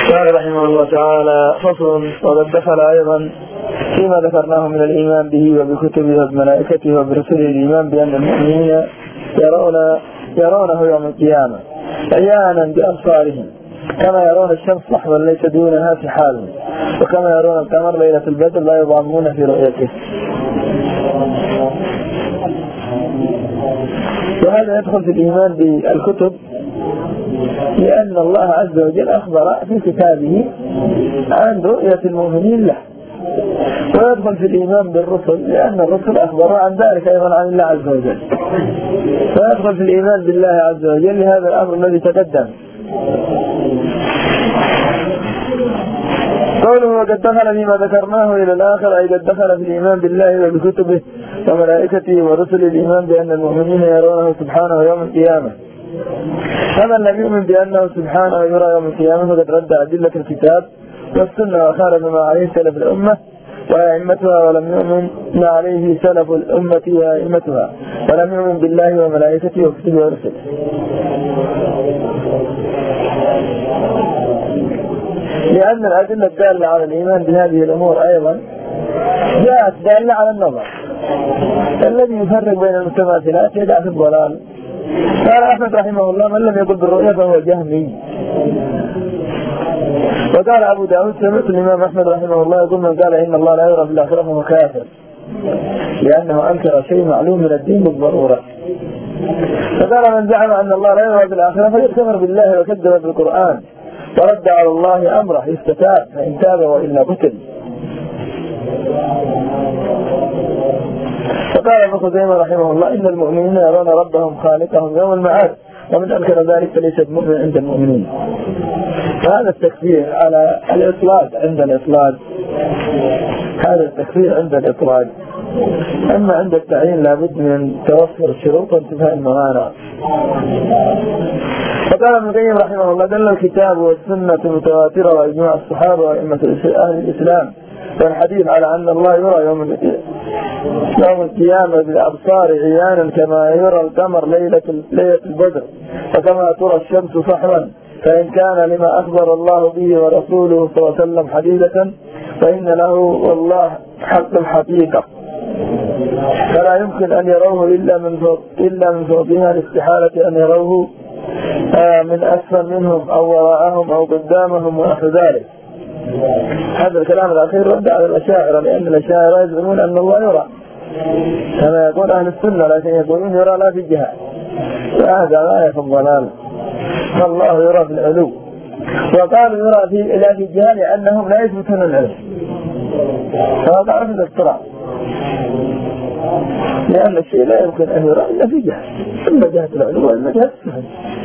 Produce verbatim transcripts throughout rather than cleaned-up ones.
قال رحمه الله تعالى: فصل. وقد دخل أيضا فيما ذكرناه من الإيمان به وبكتبه وبملائكته وبرسله الإيمان بأن المؤمنين يرون يرونه يوم القيامة عيانا بأبصارهم كما يرون الشمس لحظا ليس دونها في حالهم، وكما يرون القمر ليلة البدر لا يضامون في رؤيته. وهذا يدخل في الإيمان بالكتب، لأن الله عز وجل أخبر في كتابه عن رؤية المؤمنين له. ويدخل في الإيمان بالرسل، لأن الرسل أخبروا عن ذلك أيضا عن الله عز وجل. ويدخل في الإيمان بالله عز وجل لهذا الأمر الذي تقدم. قوله: وقد دخل فيما ذكرناه إلى الآخر، أي قد دخل في الإيمان بالله وبكتبه وملائكته ورسل الإيمان بأن المؤمنين يرونه سبحانه يوم القيامة. فمن لم يؤمن بأنه سبحانه يرى يوم القيامة فقد رد أدلة الكتاب والسنة وخالف ما عليه سلف الأمة وأئمتها، ولم يؤمن ما عليه سلف الأمة وأئمتها، ولم يؤمن بالله وملائكته وكتبه ورسله. لأن الأدلة الدالة على الإيمان بهذه الأمور أيضا جاءت دالة على النظر، الذي يفرق بين المتماثلات يدع في الضلال. قال أحمد رحمه الله: من لم يقل بالرؤية فهو جهمي. وقال أبو داود: سمعت الإمام أحمد رحمه الله يقول: من قال إن الله لا يرى في الآخرة فهو كافر، لأنه أنكر شيء معلوم من الدين بالضرورة. فقال: من زعم أن الله لا يرى في الآخرة فقد كفر بالله وكذب بالقرآن ورد على الله أمره يستتاب، فإن تاب وإلا قتل. فقال ابن خزيمة رحمه الله: إن المؤمنين يرون ربهم خالقهم يوم المعاد، ومن أنكر ذلك فليس بمؤمن عند المؤمنين. فهذا التكفير على الإطلاق عند الإطلاق، هذا التكفير عند الإطلاق. أما عند التعيين لابد من توفر الشروط وانتفاء الموانع. فقال ابن القيم رحمه الله: دل الكتاب والسنة المتواترة وإجماع الصحابة وأئمة أهل الإسلام والحديث على أن الله يرى يوم يوم القيامة بالأبصار عيانا كما يرى القمر ليلة ليلة البدر، وكما ترى الشمس صحوا. فإن كان لما أخبر الله به ورسوله صلى الله عليه وسلم حديثة فإن له والله حق الحقيقة، فلا يمكن أن يروه إلا من فوق إلا من فوقها، لاستحالة أن يروه من أسفل منهم أو وراءهم أو قدامهم ونحو ذلك. هذا الكلام الأخير رد على الأشاعرة، لأن الأشاعرة يزعمون أن الله يرى كما يقول أهل السنة، لكن يقولون يرى لا في الجهة، وهذا غاية في الضلال. فالله يرى في العلو، وقالوا يرى في لا في الجهة لأنهم لا يثبتون العلم، فهذا عرف الاختراع، لأن الشيء لا يمكن أن يرى إلا في جهة، إما جهة العلو وإما جهة السهل.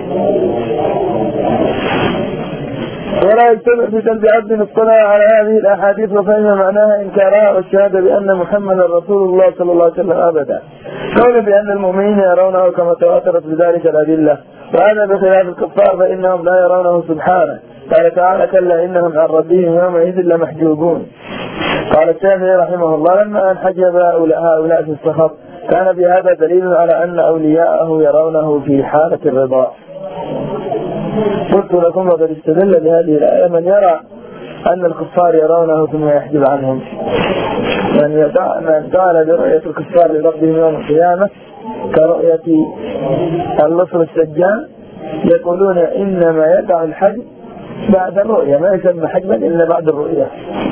ولا يجتمع في قلب عبد اطلع على هذه الأحاديث وفهم معناها إنكارها والشهادة بأن محمدا رسول الله صلى الله عليه وسلم أبدا، قول بأن المؤمنين يرونه كما تواترت بذلك الأدلة، وهذا بخلاف الكفار فإنهم لا يرونه سبحانه. قال تعالى: كلا إنهم عن ربهم يومئذ لمحجوبون. قال الشافعي رحمه الله: لما أنحجب هؤلاء في السخط كان بهذا دليل على أن أولياءه يرونه في حالة الرضا. قلت لكم: وقد استدل بهذه الآية من يرى أن الكفار يرونه ثم يحجب عنهم، من قال برؤية الكفار لربهم يوم القيامة كرؤية اللصر السجان، يقولون إنما يدع الحجب بعد الرؤية، ما يسمى حجبا إلا بعد الرؤية.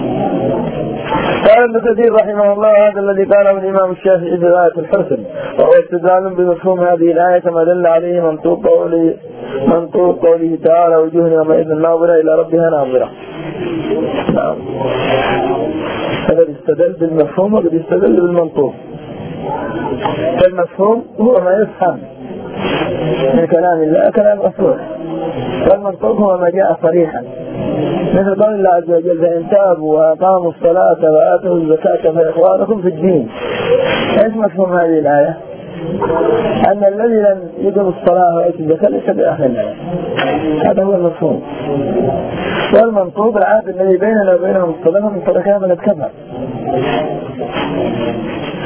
قال ابن كثير رحمه الله: هذا الذي قاله الإمام الشافعي في غاية الحسن، وهو استدلال بمفهوم هذه الآية كما دل عليه منطوق قوله منطوق قوله تعالى: وجوه يومئذ ناظرة إلى ربها ناظرة. نعم، هذا يستدل بالمفهوم وقد يستدل بالمنطوق. فالمفهوم هو ما يفهم من كلام الله كلام مفهوم، والمنطوق هو ما جاء صريحا، مثل قول الله عز وجل: فإن تابوا وأقاموا الصلاة وآتوا الزكاة فإخوانكم في الدين. ايش مفهوم هذه الآية؟ أن الذي لم يقم الصلاة ويأتي الزكاة ليس بأخذ الآية، هذا هو المفهوم. والمنطوق العهد الذي بيننا وبينهم الصلاة من تركها من الكفر.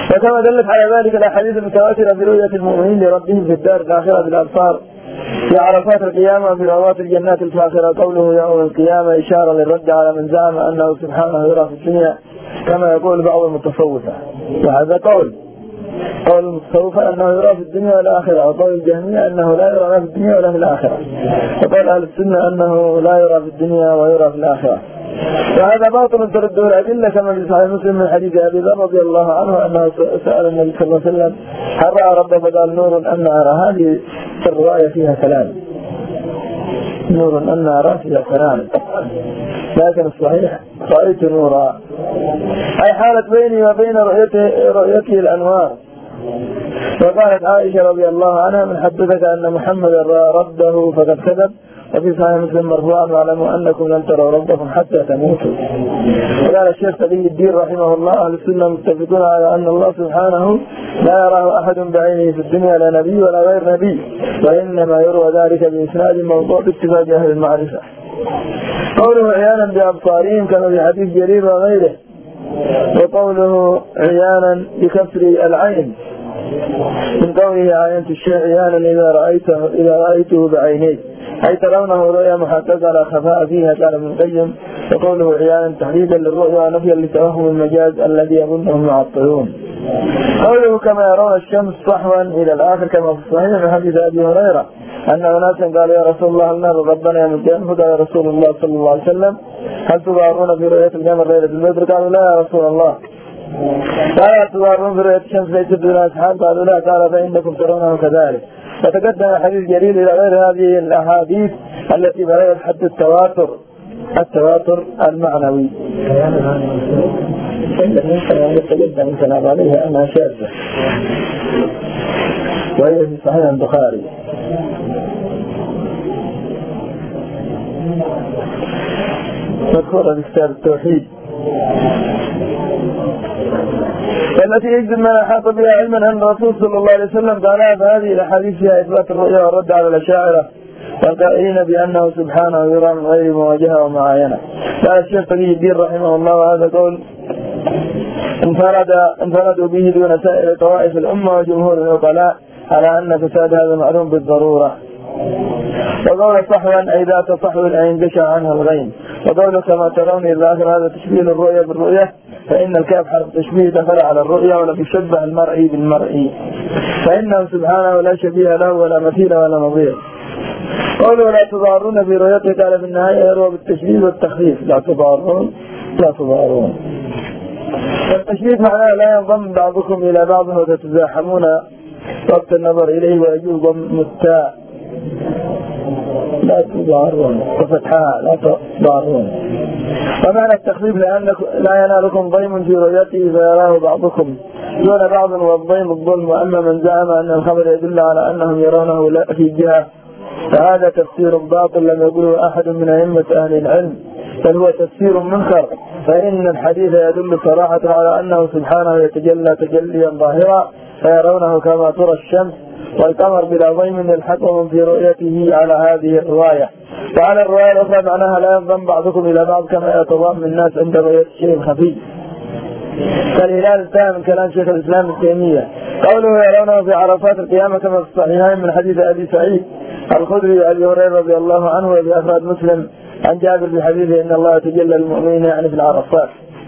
وكما دلت على ذلك الأحاديث المتواترة برؤية المؤمنين لربهم في الدار الآخرة بالأبصار في عرفات القيامة في روات الجنات الفاخرة. قوله يوم القيامة إشارة للرد على من زعم أنه سبحانه يرى في الدنيا كما يقول بعض المتصوفة، وهذا قول قول المتصوفة أنه يرى في الدنيا والآخرة، وقول الجهمية أنه لا يرى لا في الدنيا ولا في الآخرة، وقول أهل السنة أنه لا يرى في الدنيا ويرى في الآخرة. وهذا باطل ترده الأدلة كما في صحيح مسلم من حديث أبي ذر رضي الله عنه أنه سأل النبي صلى الله عليه وسلم هل رأى ربه فقال نور أن أرى. هذه الرواية فيها كلام، نور أن أرى فيها كلام، لكن الصحيح رأيت نورا أي حالت بيني وبين رؤيته, رؤيته الأنوار. وقالت عائشة رضي الله عنها من حدثك أن محمد رأى ربه فقد كذب. وفي صحيح مسلم مرفوعا واعلموا أنكم لن تروا ربكم حتى تموتوا. وقال الشيخ تقي الدين رحمه الله أهل السنة متفقون على أن الله سبحانه لا يراه أحد بعينه في الدنيا لا نبي ولا غير نبي، وإنما يروى ذلك بإسناد موضوع باتفاق أهل المعرفة. قوله عيانا بأبصارهم كما في حديث جرير وغيره، وقوله عيانا بكسر العين من قوله عينت الشيء عيانا إذا رأيته إذا رأيته بعينيه أي ترونه رؤيا محققة لا خفاء فيها. قال ابن القيم وقوله عيانا تحديدا للرؤيا ونفيا لتوهم المجاز الذي يظنهم معطلون. قوله كما يرون الشمس صحوا إلى الآخر كما في الصحيح من حديث أبي هريرة أن أناسا قالوا يا رسول الله هل نرى ربنا يوم القيامة؟ فقال رسول الله صلى الله عليه وسلم هل تضارون في رؤية القمر ليلة البدر؟ قالوا لا يا رسول الله. قال تضارون في رؤية الشمس ليست دون أسحاب؟ قالوا لا. قال فإنكم ترونه كذلك. وتقدم حديث جليل إلى غير هذه الأحاديث التي بلغت حد التواتر التواتر المعنوي. تقدم الكلام عليها أنها شاذة وهي في صحيح البخاري. مذكورة في كتاب التوحيد التي يجب ما أحاط بها علما أن الرسول صلى الله عليه وسلم قالها. فهذه الأحاديث فيها إثبات الرؤيا والرد على الأشاعرة والقائلين بأنه سبحانه يرى من غير مواجهة ومعاينة. قال الشيخ تقي الدين رحمه الله وهذا قول انفرد انفردوا به دون سائر طوائف الأمة وجمهور العقلاء على أن فساد هذا معلوم بالضرورة. وقول صحوا أي ذات صحو أي انقشع عنها الغيم. وقوله كما ترون إلى آخر هذا تشبيه الرؤيا بالرؤية، فإن الكاف حرف تشبيه دخل على الرؤيا ولم يشبه المرئي بالمرئي، فإنه سبحانه لا شبيه له ولا مثيل ولا نظير. قوله لا تضارون في رؤيته قال في النهاية يروى بالتشبيه والتخفيف لا تضارون لا تضارون. والتشبيه معناه لا ينضم بعضكم إلى بعض وتتزاحمون وقت النظر إليه ويجوز ضم التاء لا تضارون وفتحها لا تضارون. ومعنى التخفيف لأن لا ينالكم ضيم في رؤيته فيراه بعضكم دون بعض والضيم الظلم. وأما من زعم أن الخبر يدل على أنهم يرونه لا في جهة فهذا تفسير باطل لم يقوله أحد من أئمة أهل العلم، بل هو تفسير منكر. فإن الحديث يدل صراحة على أنه سبحانه يتجلى تجليا ظاهرا فيرونه كما ترى الشمس والقمر بلا ضيم يلحقهم في رؤيته على هذه الرواية. وعلى الرواية الأخرى معناها لا ينضم بعضكم إلى بعض كما يتضام الناس عند رؤية الشيء خفي كالهلال التام من كلام شيخ الإسلام ابن تيمية. قوله يرونه في عرفات القيامة كما في الصحيحين من حديث أبي سعيد الخدري وأبي هريرة رضي الله عنه وفي أفراد مسلم عن جابر في حديثه إن الله تجلى المؤمنين يعني في العرفات.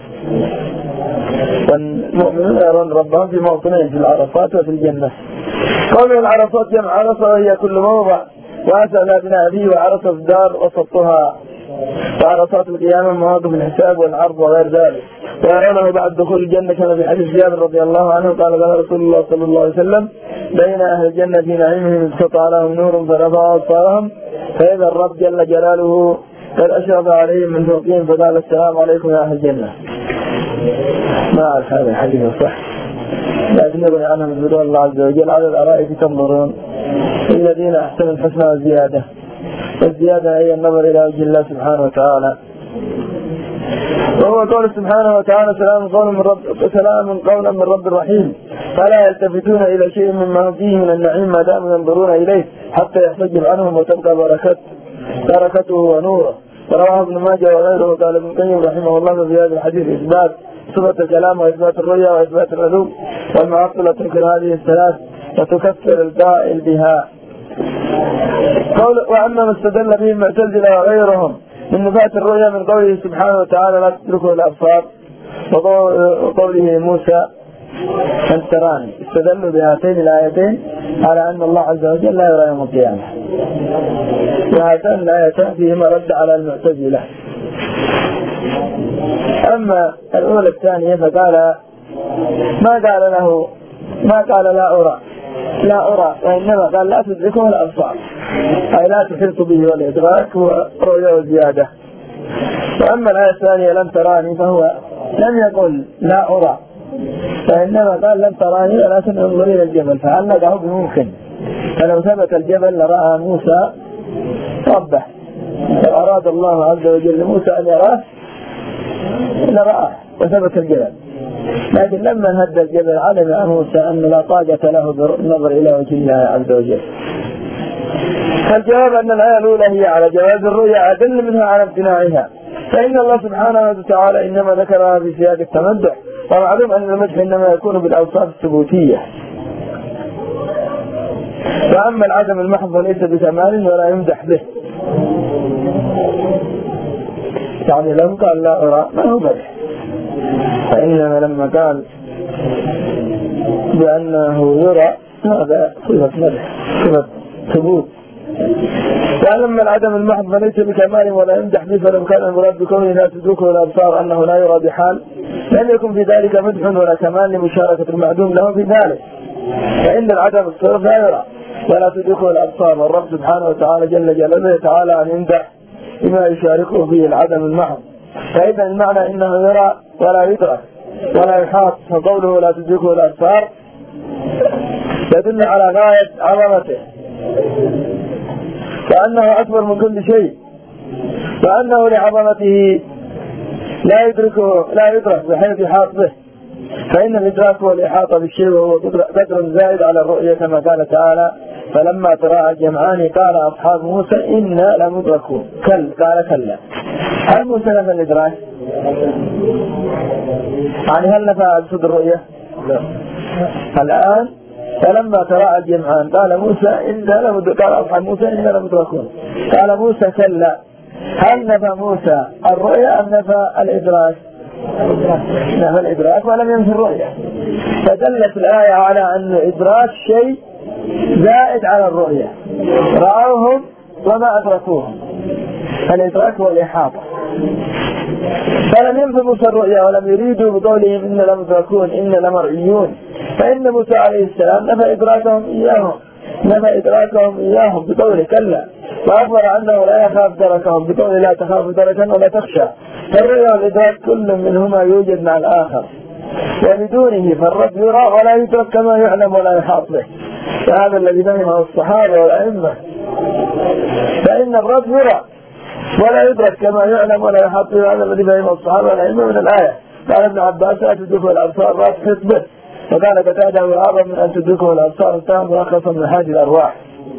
والمؤمنون يرون ربهم في موطنين في العرفات وفي الجنة. قوله العرفات جمع عرفة وهي كل موضع واسع لا بناء فيه وعرفة الدار وسطها. وعرفات القيامة مواقف الحساب والعرض وغير ذلك. ويرونه بعد دخول الجنة كما في حديث جابر رضي الله عنه قال قال رسول الله صلى الله عليه وسلم بين أهل الجنة في نعيمهم استطاع لهم نور فرفع أبصارهم فإذا الرب جل جلاله قد أشرف عليهم من فوقهم فقال السلام عليكم يا أهل الجنة. ما أعرف هذا الحديث صح، لكن يروي عنه من رضوان الله عز وجل على الأرائك تنظرون الذين أحسنوا الحسنى والزيادة. والزيادة هي النظر إلى وجه الله سبحانه وتعالى. وهو قول سبحانه وتعالى سلام قولا من رب سلام قولا من رب الرحيم فلا يلتفتون إلى شيء مما فيه من النعيم ما داموا ينظرون إليه حتى يحتجب عنهم وتبقى بركته بركته ونوره. ورواه ابن ماجه وغيره. وقال ابن القيم رحمه الله في هذا الحديث إثبات صفة الكلام وإثبات الرؤيا وإثبات العلوم والمعطلة تنكر هذه الثلاث وتكفر القائل بها. قول وأما ما استدل به المعتزلة وغيرهم من نفاة الرؤيا من قوله سبحانه وتعالى لا تدركه الأبصار وقوله موسى أن تراني، استدلوا بهاتين الآيتين على أن الله عز وجل لا يرى يوم القيامة، وهاتان الآيتان فيهما رد على المعتزلة. أما الأولى الثانية فقال ما قال له ما قال لا أرى لا أرى وإنما قال لا تدركه الأبصار، أي لا تحيط به والإدراك هو رؤية وزيادة. وأما الآية الثانية لم تراني فهو لم يقل لا أرى، فإنما قال لم تراني ولكن انظر إلى الجبل، فعلقه بممكن، فلو ثبت الجبل لرأى موسى ربه، فأراد الله عز وجل لموسى أن يراه لرآه وثبت الجبل، لكن لما هد الجبل علم موسى أن لا طاقة له بالنظر إلى وجه الله عز وجل. فالجواب أن الآية الأولى هي على جواز الرؤيا أدل منها على امتناعها، فإن الله سبحانه وتعالى إنما ذكرها في سياق التمدح، ومعلوم أن المدح إنما يكون بالأوصاف الثبوتية. وأما العدم المحض ليس بكمال ولا يمدح به، يعني لو قال لا أرى ما هو مدح، فإنما لما قال بأنه يرى هذا صفة مدح، صفة ثبوت. وأما العدم المحض فليس بكمال ولا يمدح به، فلو كان المراد بكونه لا تدركه الأبصار أنه لا يرى بحال لم يكن في ذلك مدح ولا كمال لمشاركة المعدوم له في ذلك، فإن العدم الصرف لا يرى ولا تدركه الأبصار، والرب سبحانه وتعالى جل جلاله تعالى أن يمدح بما يشاركه فيه العدم المحض. فإذا المعنى إنه يرى ولا يدرك ولا يحاط، فقوله لا تدركه الأبصار يدل على غاية عظمته، وأنه أكبر من كل شيء، وأنه لعظمته لا يدركه لا يدرك بحيث يحاط به، فإن الإدراك هو الإحاطة بالشيء، وهو قدر زائد على الرؤية، كما قال تعالى فلما تراءى الجمعان قال أصحاب موسى إنا لمدركون، كل قال كلا. هل موسى نفى الإدراك؟ يعني هل نفى أقصد الرؤية؟ لا. الآن فلما تراءى الجمعان قال موسى إنا لمدركون، قال أصحاب موسى إنا لمدركون، قال موسى كلا. هل نفى موسى الرؤية أم نفى الإدراك؟ نفى الإدراك ولم ينفي الرؤية، فدلت الآية على أن إدراك شيء زائد على الرؤية، رأوهم وما أدركوهم، الإدراك هو الإحاطة. فلم ينفي موسى الرؤية ولم يريدوا بقولهم إن لمدركون إن لمرئيون، فإن موسى عليه السلام نفى إدراكهم إياهم نفى إدراكهم إياهم بقوله كلا، وأخبر أنه لا يخاف دركهم بقوله لا تخاف دركا ولا تخشى. فالرؤية والإدراك كل منهما يوجد مع الآخر، وبدونه فالرب يرى ولا يدرك كما يعلم ولا يحاط به، فهذا الذي فهمه الصحابة والأئمة، فإن الرب يرى ولا يدرك كما يعلم ولا يحاط به، هذا الذي فهمه الصحابة والأئمة من الآية. قال ابن عباس لا تدركه الأبصار لا تحيط به، وقال قتادة أعظم من أن تدركه الأبصار انتهى ملخصا من حاج الأرواح.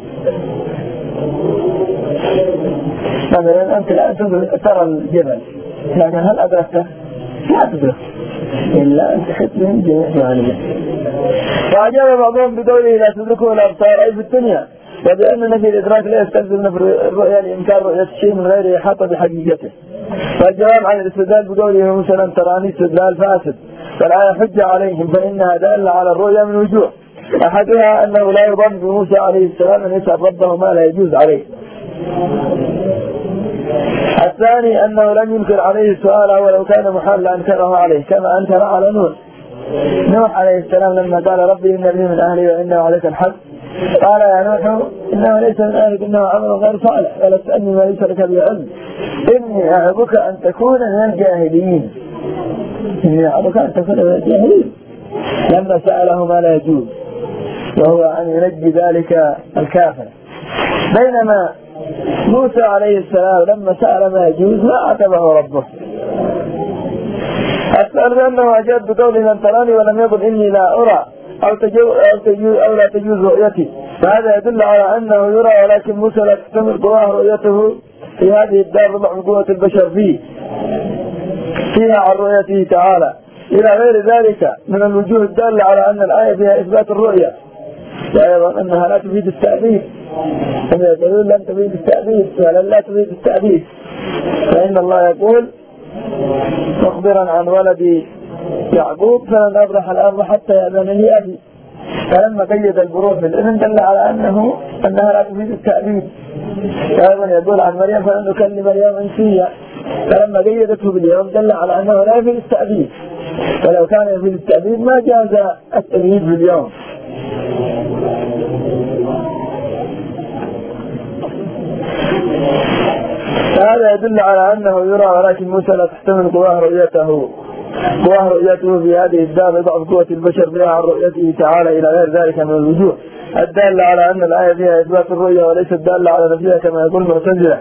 مثلا أنت الآن ترى الجبل، لكن هل أدركته؟ لا تدرك إلا أن تحيط بهم جميع معانيه. فأجاب بعضهم بقوله لا تدركه الأبصار أي في الدنيا، وبأن نفي الإدراك لا يستلزم نفي الرؤيا لإمكان رؤية الشيء من غير إحاطة بحقيقته. فالجواب عن الاستدلال بقوله موسى لم تراني استدلال فاسد، فالآية حجة عليهم، فإنها دالة على الرؤيا من وجوه، أحدها أنه لا يظن بموسى عليه السلام أن يسأل ربه ما لا يجوز عليه. الثاني أنه لم ينكر عليه السؤال ولو كان محالا أنكره عليه، كما أنكر على نوح نوح عليه السلام لما قال ربي إن لي من أهلي وإنه عليك الحق، قال يا نوح إنه ليس من أهلك إنه عمل غير صالح ولا تسألني ما ليس لك بعلم إني أعظك أن تكون من الجاهلين إني أعظك أن تكون من الجاهلين لما سأله ما لا يجوز، وهو أن ينجي ذلك الكافر. بينما موسى عليه السلام لما سأل ما يجوز ما عاتبه ربه. السؤال بأنه أجاب بقوله لن تراني ولم يقل إني لا أرى أو, تجو أو, تجو أو لا تجوز رؤيتي، فهذا يدل على أنه يرى، ولكن موسى لا تستمر قواه رؤيته في هذه الدار بضع قوة البشر فيه فيها عن رؤيته تعالى، إلى غير ذلك من الوجوه الدالة على أن الآية فيها إثبات الرؤية، وأيضا أنها لا تفيد التأبيد، كما يقولون لن تفيد التأبيد ولا لا تفيد التأبيد، فإن الله يقول مخبرا عن ولد يعقوب فلن أبرح الأرض حتى يأذن لي أبي، فلما قيد البروح بالإذن دل على أنه أنها لا تفيد التأبيد. وأيضا يقول عن مريم فلن نكلم اليوم إنسيا، فلما قيدته باليوم دل على أنه لا يفيد التأبيد، ولو كان يفيد التأبيد ما جاز التأبيد باليوم. هذا يدل على أنه يرى، ولكن موسى لا تحتمل قواه رؤيته قواه رؤيته في هذه الدار ضعف قوة البشر بها عن رؤيته تعالى إلى غير ذلك من الوجوه الدالة على أن الآية فيها إثبات الرؤية وليست دالة على نفيها كما يقول المعتزلة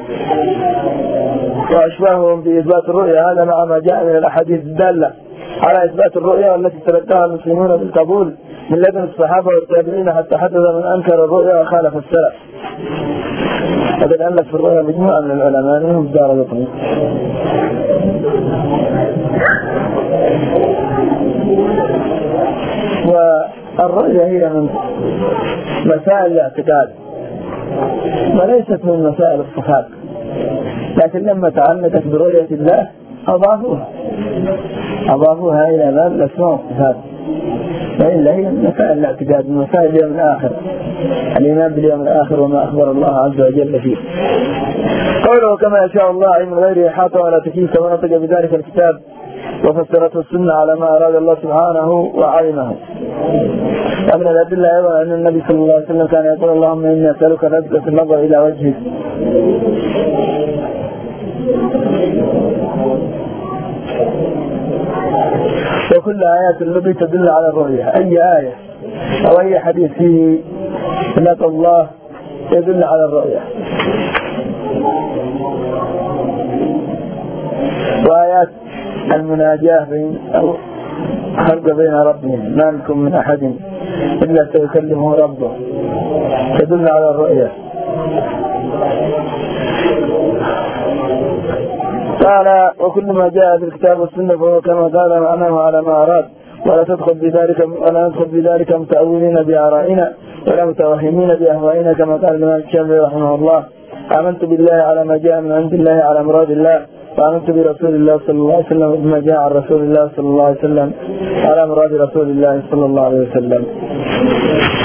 وأشباههم في إثبات الرؤية. هذا مع ما جاء من الأحاديث الدالة على إثبات الرؤية والتي تلقاها المسلمون بالقبول من لدن الصحابة والتابعين حتى حدث من أنكر الرؤية وخالف السلف. وقد ألف في الرؤية مجموعة من العلماء منهم الدارقطني. والرؤية هي من مسائل الاعتقاد وليست من مسائل الصفات، لكن لما تعلقت برؤية الله أضافوها أضافوها إلى باب الأسماء والصفات، وإلا هي من مسائل الاعتقاد، من مسائل اليوم الآخر، الإيمان باليوم الآخر وما أخبر الله عز وجل فيه. قوله كما يشاء الله علم غيره إحاطة ولا تكييف، كما نطق بذلك الكتاب وفسرته السنة على ما أراد الله سبحانه وعلمه. ومن الأدلة أيضا أن النبي صلى الله عليه وسلم كان يقول اللهم إني أسألك لذة النظر إلى وجهك. وكل آيات النبي تدل على الرؤية، أي آية أو أي حديث فيه صفات الله يدل على الرؤية. وآيات المناجاة بين أو خلق بين ربهم ما منكم من أحد إلا سيكلمه ربه تدل على الرؤية. قال وكل ما جاء في الكتاب والسنة فهو كما قال معناه على ما أراد، ولا تدخل بذلك ولا ندخل بذلك متأولين بآرائنا ولا متوهمين بأهوائنا، كما قال الإمام الشافعي رحمه الله آمنت بالله على ما جاء من عند الله على مراد الله، وآمنت برسول الله صلى الله عليه وسلم بما جاء عن رسول الله صلى الله عليه وسلم على مراد رسول الله صلى الله عليه وسلم.